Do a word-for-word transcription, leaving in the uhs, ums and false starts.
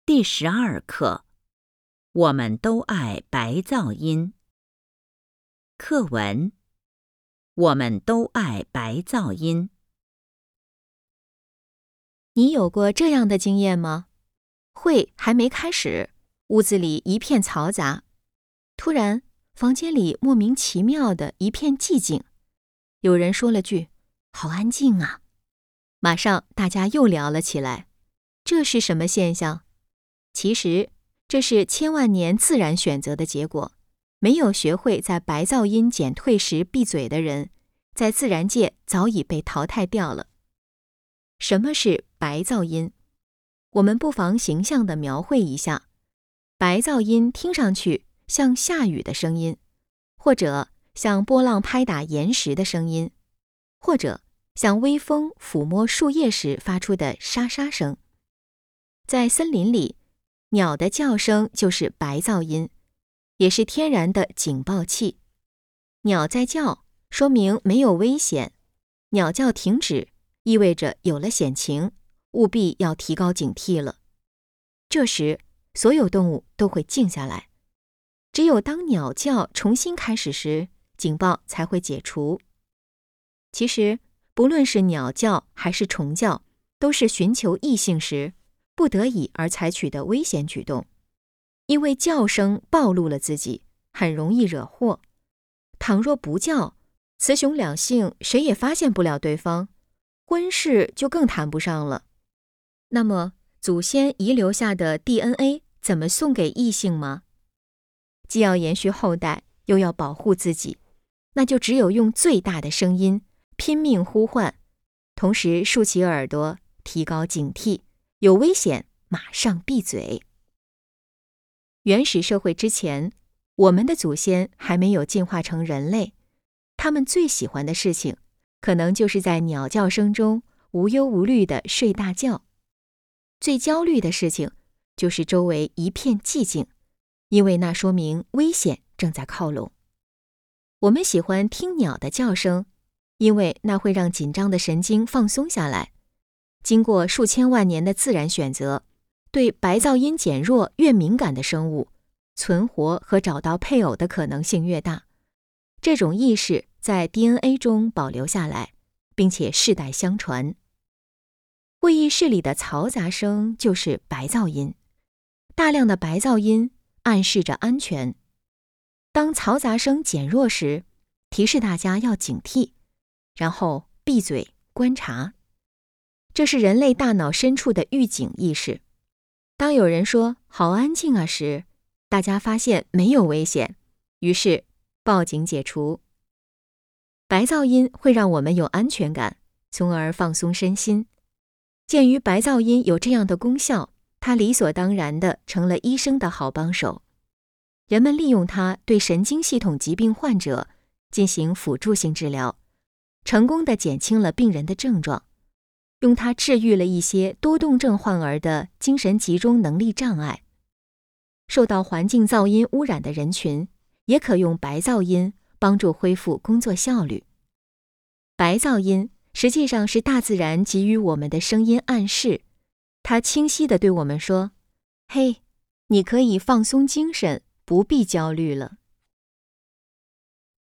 第十二课，我们都爱白噪音。课文：我们都爱白噪音。 你有过这样的经验吗？会还没开始，屋子里一片嘈杂，突然房间里莫名其妙的一片寂静，有人说了句“好安静啊”，马上大家又聊了起来。这是什么现象？其实这是千万年自然选择的结果。没有学会在白噪音减退时闭嘴的人，在自然界早已被淘汰掉了。什么是白噪音？我们不妨形象地描绘一下。白噪音听上去像下雨的声音，或者像波浪拍打岩石的声音，或者像微风抚摸树叶时发出的沙沙声。在森林里，鸟的叫声就是白噪音，也是天然的警报器。鸟在叫，说明没有危险；鸟叫停止，意味着有了险情，务必要提高警惕了。这时，所有动物都会静下来。只有当鸟叫重新开始时，警报才会解除。其实，不论是鸟叫还是虫叫，都是寻求异性时不得已而采取的危险举动，因为叫声暴露了自己，很容易惹祸。倘若不叫，雌雄两性谁也发现不了对方，婚事就更谈不上了。那么，祖先遗留下的 D N A 怎么送给异性吗？既要延续后代，又要保护自己，那就只有用最大的声音拼命呼唤，同时竖起耳朵，提高警惕，有危险马上闭嘴。原始社会之前，我们的祖先还没有进化成人类，他们最喜欢的事情，可能就是在鸟叫声中无忧无虑地睡大觉。最焦虑的事情，就是周围一片寂静，因为那说明危险正在靠拢。我们喜欢听鸟的叫声，因为那会让紧张的神经放松下来。经过数千万年的自然选择，对白噪音减弱越敏感的生物，存活和找到配偶的可能性越大。这种意识在 D N A 中保留下来，并且世代相传。会议室里的嘈杂声就是白噪音，大量的白噪音暗示着安全。当嘈杂声减弱时，提示大家要警惕，然后闭嘴观察。这是人类大脑深处的预警意识。当有人说“好安静啊”时，大家发现没有危险，于是报警解除。白噪音会让我们有安全感，从而放松身心。鉴于白噪音有这样的功效，它理所当然地成了医生的好帮手。人们利用它对神经系统疾病患者进行辅助性治疗，成功地减轻了病人的症状。用它治愈了一些多动症患儿的精神集中能力障碍。受到环境噪音污染的人群，也可用白噪音帮助恢复工作效率。白噪音实际上是大自然给予我们的声音暗示，它清晰地对我们说：“嘿，你可以放松精神，不必焦虑了。”